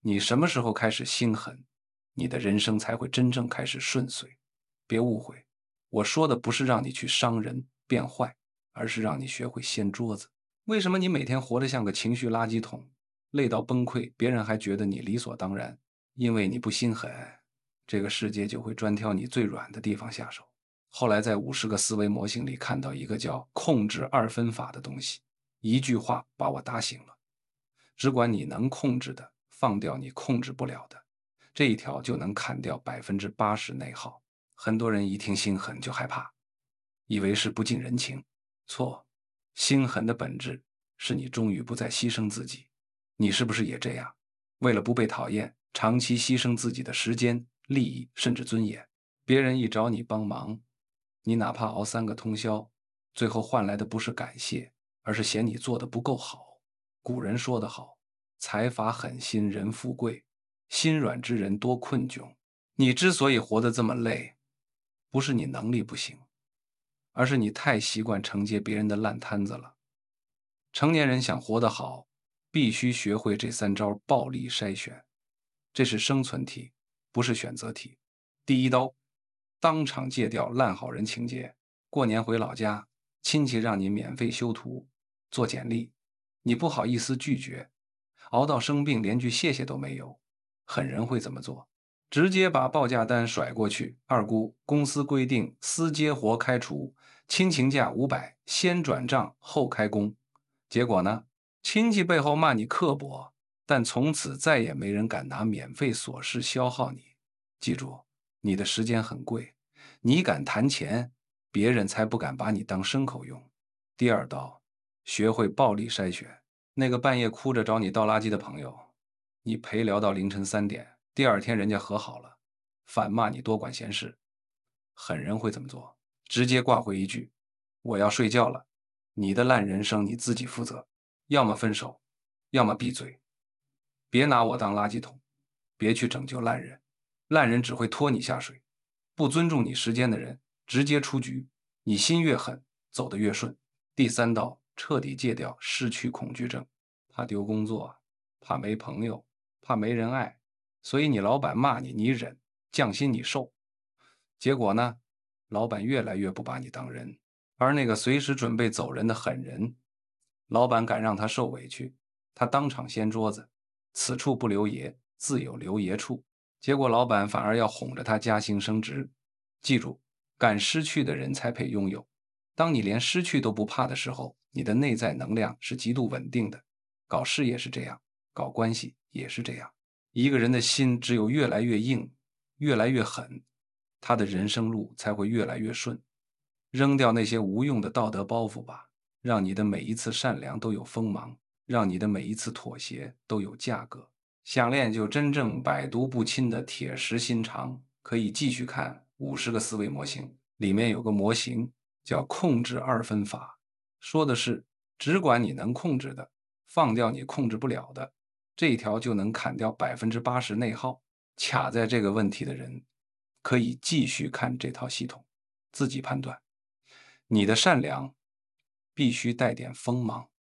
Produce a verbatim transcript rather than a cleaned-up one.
你什么时候开始心狠，你的人生才会真正开始顺遂。别误会，我说的不是让你去伤人变坏，而是让你学会掀桌子。为什么你每天活得像个情绪垃圾桶，累到崩溃，别人还觉得你理所当然？因为你不心狠，这个世界就会专挑你最软的地方下手。后来在五十个思维模型里看到一个叫控制二分法的东西，一句话把我打醒了。只管你能控制的，放掉你控制不了的，这一条就能砍掉百分之八十内耗。很多人一听心狠就害怕，以为是不近人情。错，心狠的本质是你终于不再牺牲自己。你是不是也这样？为了不被讨厌，长期牺牲自己的时间、利益甚至尊严。别人一找你帮忙，你哪怕熬三个通宵，最后换来的不是感谢，而是嫌你做的不够好。古人说得好，财乏狠心人富贵，心软之人多困窘。你之所以活得这么累，不是你能力不行，而是你太习惯承接别人的烂摊子了。成年人想活得好，必须学会这三招暴力筛选。这是生存题，不是选择题。第一刀，当场戒掉烂好人情节。过年回老家，亲戚让你免费修图、做简历，你不好意思拒绝，熬到生病连句谢谢都没有。狠人会怎么做？直接把报价单甩过去。二姑，公司规定私接活开除，亲情价五百，先转账后开工。结果呢？亲戚背后骂你刻薄，但从此再也没人敢拿免费琐事消耗你。记住，你的时间很贵，你敢谈钱，别人才不敢把你当牲口用。第二刀，学会暴力筛选。那个半夜哭着找你倒垃圾的朋友，你陪聊到凌晨三点，第二天人家和好了，反骂你多管闲事。狠人会怎么做？直接挂回一句：我要睡觉了，你的烂人生你自己负责，要么分手，要么闭嘴。别拿我当垃圾桶，别去拯救烂人，烂人只会拖你下水。不尊重你时间的人，直接出局。你心越狠，走得越顺。第三道，彻底戒掉失去恐惧症。怕丢工作，怕没朋友，怕没人爱，所以你老板骂你，你忍，降薪你受。结果呢，老板越来越不把你当人。而那个随时准备走人的狠人，老板敢让他受委屈，他当场掀桌子，此处不留爷，自有留爷处。结果老板反而要哄着他加薪升职。记住，敢失去的人才配拥有。当你连失去都不怕的时候，你的内在能量是极度稳定的。搞事业是这样，搞关系也是这样。一个人的心只有越来越硬，越来越狠，他的人生路才会越来越顺。扔掉那些无用的道德包袱吧，让你的每一次善良都有锋芒，让你的每一次妥协都有价格。想练就真正百毒不侵的铁石心肠，可以继续看五十个思维模型，里面有个模型叫控制二分法，说的是只管你能控制的，放掉你控制不了的，这一条就能砍掉百分之八十内耗。卡在这个问题的人，可以继续看这套系统，自己判断。你的善良必须带点锋芒。